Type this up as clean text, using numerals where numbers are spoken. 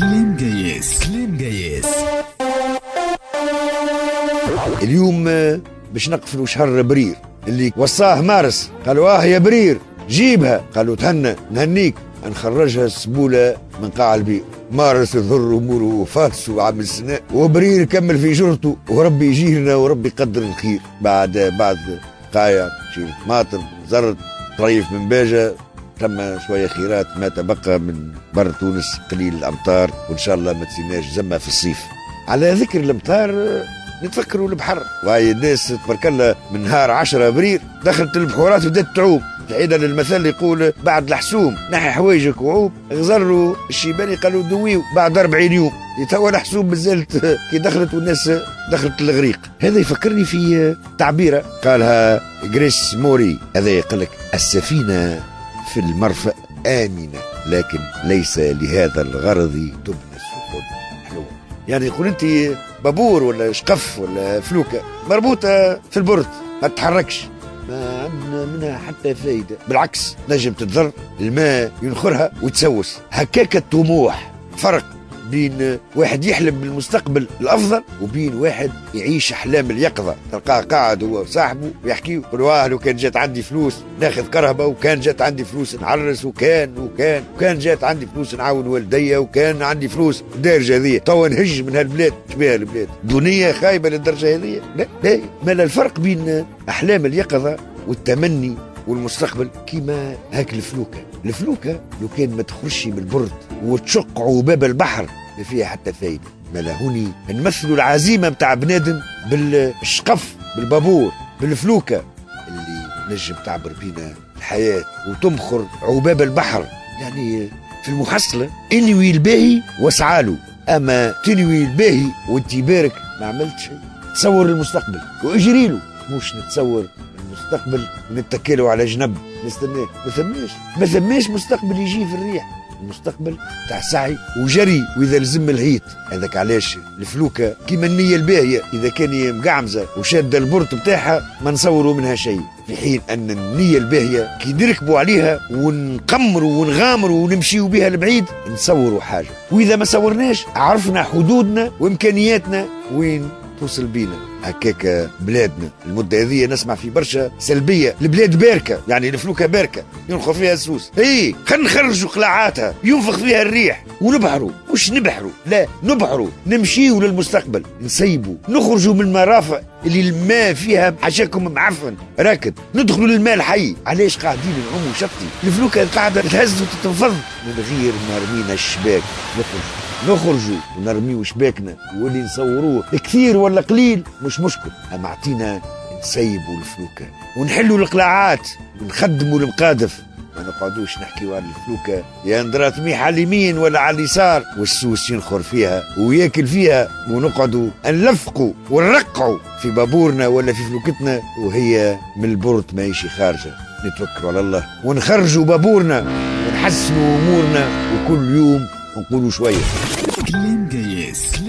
كلام جايز. كلام جايز. اليوم باش نقفلوا شهر برير اللي وصاه مارس. قالوا يا برير جيبها، قالوا تهنى نهنيك نخرجها السبولة من قاع البير. مارس يضر اموره فارس وعام السنة، وبرير كمل في جرته، وربي يجي لنا وربي يقدر الخير. بعد قايع شيل طماطم زرد طريف من باجة، ثم شوية خيرات ما تبقى من بر تونس قليل الأمطار، وإن شاء الله ما تسيناش زمة في الصيف. على ذكر الأمطار نتفكروا البحر، وهي الناس تبارك الله من نهار 10 ابريل دخلت البحورات وبدات تعوم. تعيدا للمثل يقول بعد الحسوم نحي حوايجك وعوب، غزروا الشيباني قالوا دويو بعد 40 يوم. توا الحسوم مازالت كي دخلت والناس دخلت الغريق. هذا يفكرني في تعبيره قالها غريس موري، هذا يقول لك السفينه في المرفأ آمنة لكن ليس لهذا الغرض تبنى السفن. حلوة يعني يقول انت بابور ولا شقف ولا فلوكة مربوطة في البرد ما تتحركش، ما عندنا منها حتى فايدة، بالعكس نجم تتضر، الماء ينخرها وتسوس. هكاك الطموح فرق بين واحد يحلم بالمستقبل الافضل وبين واحد يعيش احلام اليقظه. تلقاه قاعد هو وصاحبه ويحكي يقولوا لو كان جات عندي فلوس ناخذ كرهبه، وكان جات عندي فلوس نعرس، وكان جات عندي فلوس نعاون والديا، وكان عندي فلوس الدارجه هذه توا نهج من هالبلاد. شبيها البلاد دنيا خايبه للدرجه هذه؟ لا ما الفرق بين احلام اليقظه والتمني والمستقبل كيما هاك الفلوكة لو كان ما تخرجش من البرد وتشق عباب البحر ما فيها حتى فايدة. ما لهوني نمثلوا العزيمة متاع بنادم بالشقف بالبابور بالفلوكة اللي نجم تعبر بينا الحياة وتمخر عباب البحر. يعني في المحصلة انوي الباهي واسعاله، اما تنوي الباهي وانت بارك ما عملت شيء. تصور المستقبل واجري له، مش نتصور المستقبل ونتكلوا على جنب نستناه. ما ثماش مستقبل يجي في الريح، المستقبل تاع سعي وجري واذا لزم الهيت. هذاك علاش الفلوكه كيما النيه الباهيه اذا كان مقعمزه وشاده البرط بتاعها ما نصوروا منها شيء، في حين ان النيه الباهيه كي نركبوا عليها ونقمروا ونغامروا ونمشيوا بها لبعيد نصوروا حاجه. واذا ما صورناش عرفنا حدودنا وامكانياتنا وين توصل بينا. هكاك بلادنا المدة هذه نسمع في برشا سلبية. البلاد باركة يعني الفلوكة باركة ينخر فيها السوس، خلينا نخرجوا قلاعاتها ينفخ فيها الريح ونبحروا. مش نبحروا، لا نبحروا، نمشيوا للمستقبل، نسيبوا نخرجوا من المرافق اللي الماء فيها حشاكم معفن راكد، ندخلوا للماء الحي. علاش قاعدين نعوموا شطي؟ الفلوكة قاعدة تهز وتتنفض من غير ما رمينا الشباك. نخرجوا ونرميوا شباكنا واللي نصوروه كثير ولا قليل مش مشكل، اما اعطينا نسيبوا الفلوكة ونحلوا القلاعات ونخدموا المقادف. ما نقعدوش نحكيوا على الفلوكة يا ندرات ميح على اليمين ولا على اليسار والسوس ينخر فيها وياكل فيها، ونقعدوا نلفقوا ونرقعوا في بابورنا ولا في فلوكتنا وهي من البرد ما يشي خارجة. نتوكلوا على الله ونخرجوا بابورنا ونحسنوا امورنا، وكل يوم نقولوا شوية. كلام جايز.